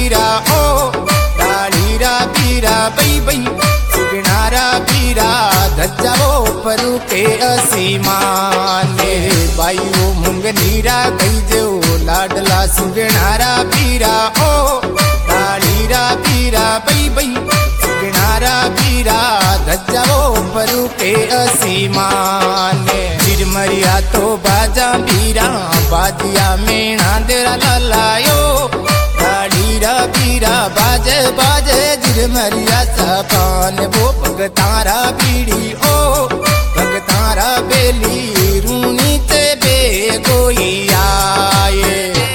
बीरा ओ डालीरा बीरा बई बई सुगनारा बीरा धज्जाओ परू के असीमाने बाई वो मुंगनीरा गई जो लाडला सुगनारा बीरा ओ डालीरा बीरा बई बई सुगनारा बीरा धज्जाओ परू के असीमाने चिरमरिया तो बाजा बीरा बाजिया मेणा देरा लालायो डालीरा बीरा बाजे बाजे चिरमरिया सपान वो भगतारा बीड़ी ओ भगतारा बेली रूनी ते बे कोई आए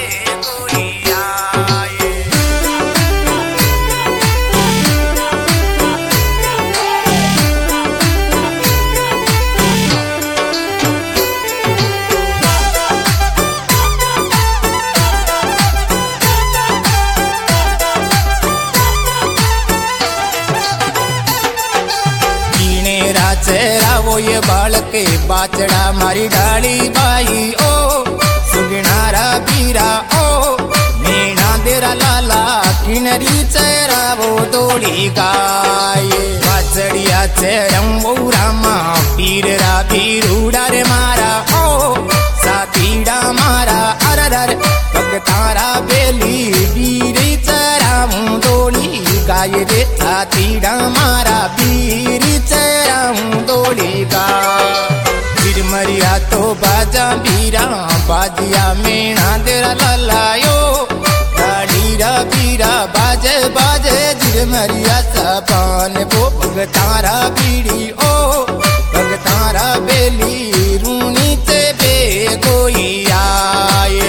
चेहरा वो ये बालके बाचड़ा मारी डाली बाई ओ सुगनारा बीरा ओ मीणा देरा लाला किनरी चेहरा वो दौड़ी गाय बाचड़िया चेहरम वो रामा पीररा पीरूड़ा रे मारा ओ सातीड़ा मारा अरर भगतारा बेली बीरी चेहरा वो दौड़ी गाय रे सातीड़ा मारा बीरी चेहरा दौड़ेगा चिरमरिया तो बाजा बीरा बाजिया मेणा देरा लालायो डालीरा बीरा बाजे बाजे चिरमरिया सपान वो भगतारा बीड़ी ओ भगतारा बेली रूनी ते बे कोई आए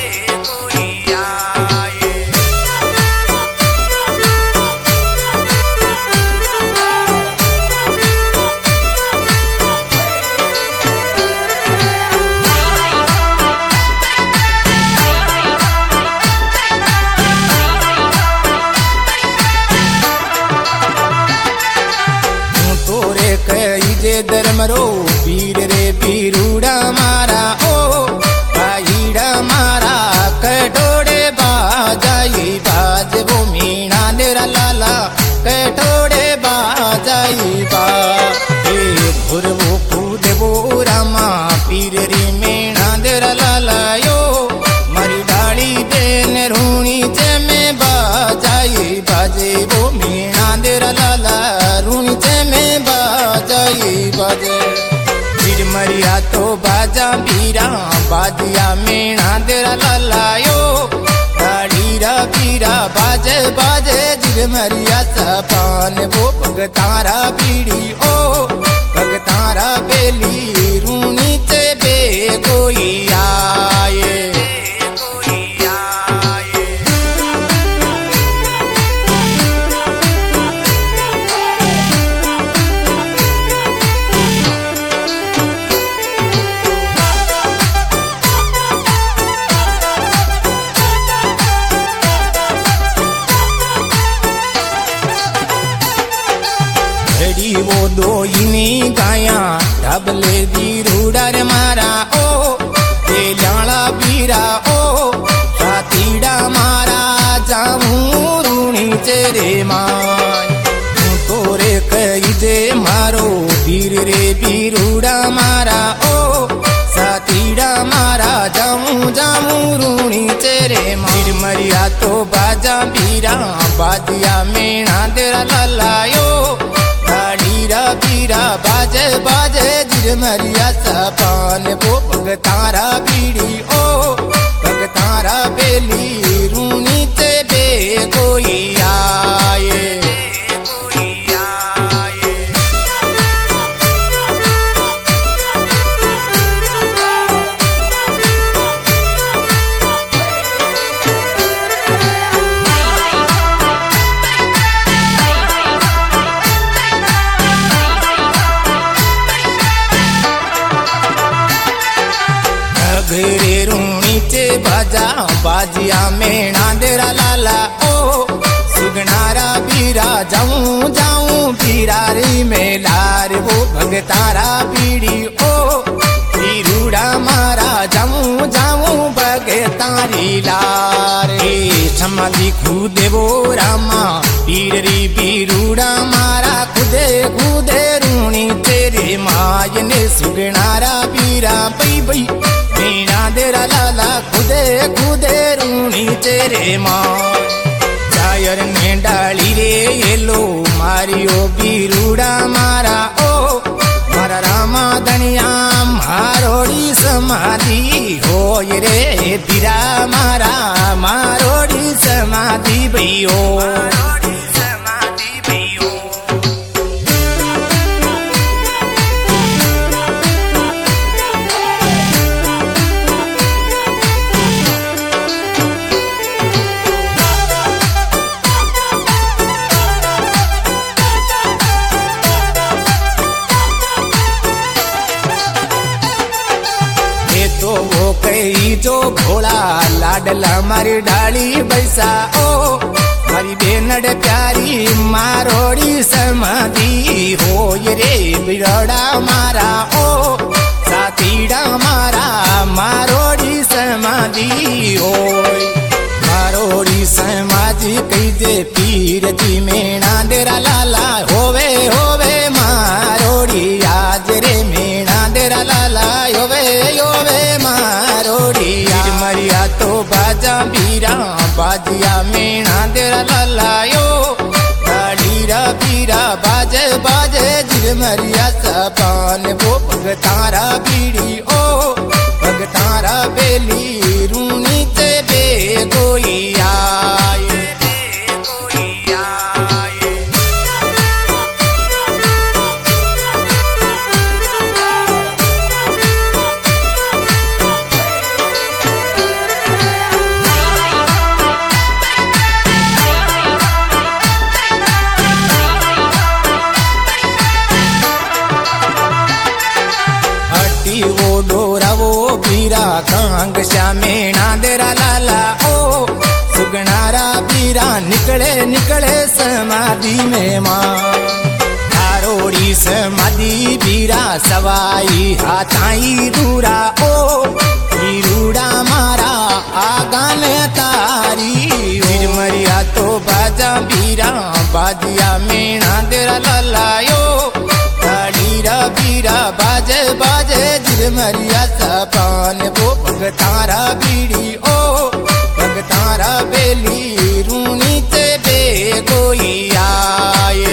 धर्मरो पीर रे पीरूड़ा मारा ओ भाईड़ा मारा कटोड़े बाजाई बाज वो मीणा देरा लाला कटोड़े बाजाई बा भुर वो कूद वो रामा पीर रे मीणा देरा लाला यो मारी डाली बेन रूणी चे में बाजाई बाजे वो मीणा देरा लाला रूणी चे में बाजाई बाजे चिरमरिया तो बाजा बीरा बाजिया मेणा देरा लालायो डालीरा बीरा बाजे बाजे चिरमरिया सपान वो भगतारा बीड़ी ओ भगतारा बेली रूनी ते बे कोई आए वो दो इनी गाया ढबले दी रूडर मारा ओ ते लाला बीरा ओ सातीड़ा मारा जामू रूणी चेरे माय तोरे कई दे मारो बीर रे बीरूड़ा मारा ओ सातीड़ा मारा जामू जामू रूणी चेरे माय मरिया तो बाजा बीरा बाजिया मेणा देरा लालायो डालीरा बीरा बाजे बाजे चिरमरिया सपान वो भगतारा बीड़ी ओ भगतारा बेली रूनी ते बे कोई आए घरे रूणी चे बाजा बाजिया मेणा देरा लाला ओ सुगनारा बीरा जाऊं जाऊं बीरारी में लार वो भगतारा बीड़ी ओ बीरूड़ा मारा जाऊं जाऊं भगतारी लार छम समाधि खुदेवो रामा पीररी पीरूड़ा मारा खुदे खुदे रूणी तेरे मायने सुगणारा पीरा बई बई मीणा देरा लाला खुदे खुदे रूणी तेरे माँ जायर ने डाली रे येलो मारियो पीरूड़ा मारा ओ मारा रामा धनिया मारोड़ी समाधि होय रे पीरा मारा मारोड़ी समाधि भैयो तो वो कही जो भोला लाडला मारी डाली बैसा ओ मारी बेनड़ प्यारी मारोड़ी समाधि होय रे बिरड़ा मारा ओ साथीड़ा मारा मारोड़ी समाधि होय मारोड़ी समाधि कही दे पीर जी मेणा देरा लाला होवे होवे मारोड़ी आज रे मेणा देरा लाला होवे होवे मारोड़ी मरिया तो बाजा बीरा बाजिया मेणा देरा लाला यो डालीरा बीरा बाजे बाजे जिर मरिया सपान वो भगतारा बीड़ी ओ भगतारा बेली रूनी ते बे कोई आए वो डोरा वो बीरा कांग श्यामेणा देरा लाला ओ सुगणारा बीरा निकले निकले समाधि में माँ आरोड़ी समाधि बीरा सवाई हाथाई दूरा ओ बीरूड़ा मारा आगान तारी वीर मरिया तो बाजा बीरा बाजिया मेणा देरा लाला यो डालीरा बीरा बाजे बाजे जिर मरिया सपान वो भगतारा बीड़ी ओ भगतारा बेली रूनी ते बे कोई आए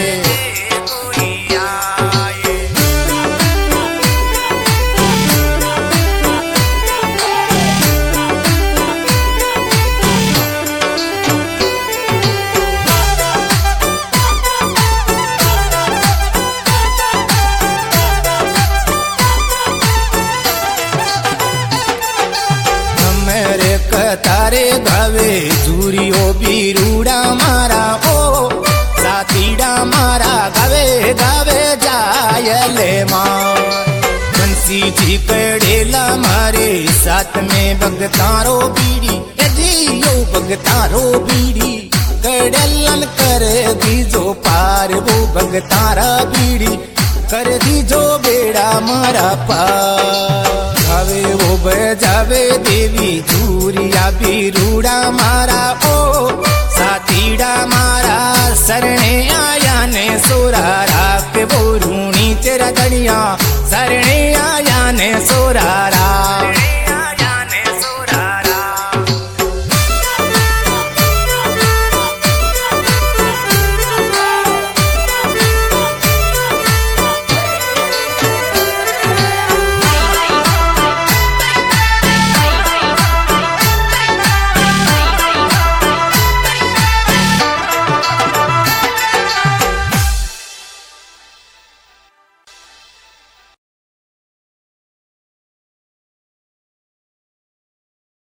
तारे गावे झूरियो बीरूड़ा मारा ओ साथीड़ा मारा गावे गावे जायले माँ बंसी जी कड़ेला मारे साथ में भगतारो बीड़ी यदि यो भगतारो बीड़ी कड़ेलन कर दी जो पार वो भगतारा बीड़ी कर दी जो बेड़ा मारा पार जावे वो बजावे देवी झूरिया बीरूड़ा मारा ओ